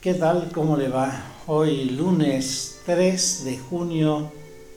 ¿Qué tal? ¿Cómo le va? Hoy, lunes 3 de junio,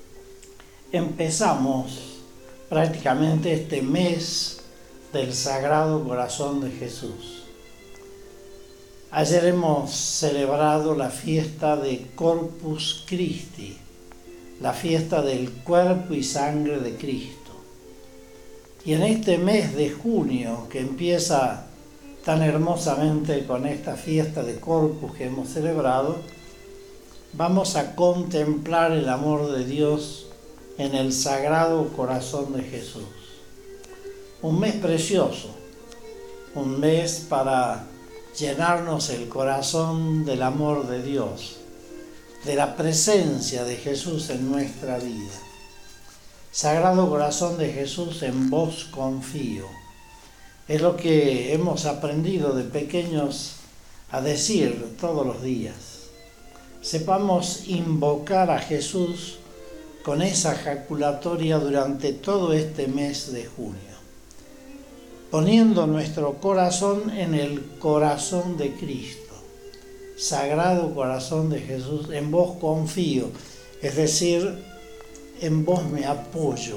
empezamos prácticamente este mes del Sagrado Corazón de Jesús. Ayer hemos celebrado la fiesta de Corpus Christi, la fiesta del cuerpo y sangre de Cristo. Y en este mes de junio, que empieza tan hermosamente con esta fiesta de Corpus que hemos celebrado, vamos a contemplar el amor de Dios en el Sagrado Corazón de Jesús. Un mes precioso, un mes para llenarnos el corazón del amor de Dios, de la presencia de Jesús en nuestra vida. Sagrado Corazón de Jesús, en vos confío. Es lo que hemos aprendido de pequeños a decir todos los días. Sepamos invocar a Jesús con esa jaculatoria durante todo este mes de junio, poniendo nuestro corazón en el corazón de Cristo. Sagrado Corazón de Jesús, en vos confío, es decir, en vos me apoyo,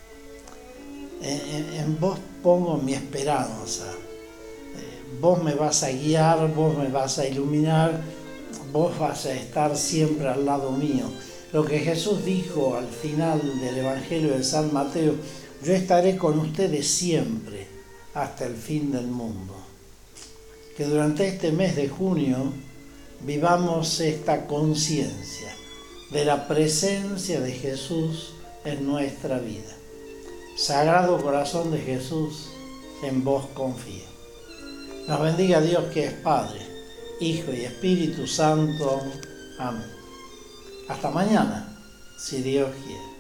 en vos pongo mi esperanza. Vos me vas a guiar, vos me vas a iluminar, vos vas a estar siempre al lado mío. Lo que Jesús dijo al final del Evangelio de San Mateo: yo estaré con ustedes siempre hasta el fin del mundo. Que durante este mes de junio vivamos esta conciencia de la presencia de Jesús en nuestra vida. Sagrado Corazón de Jesús, en vos confío. Nos bendiga Dios, que es Padre, Hijo y Espíritu Santo. Amén. Hasta mañana, si Dios quiere.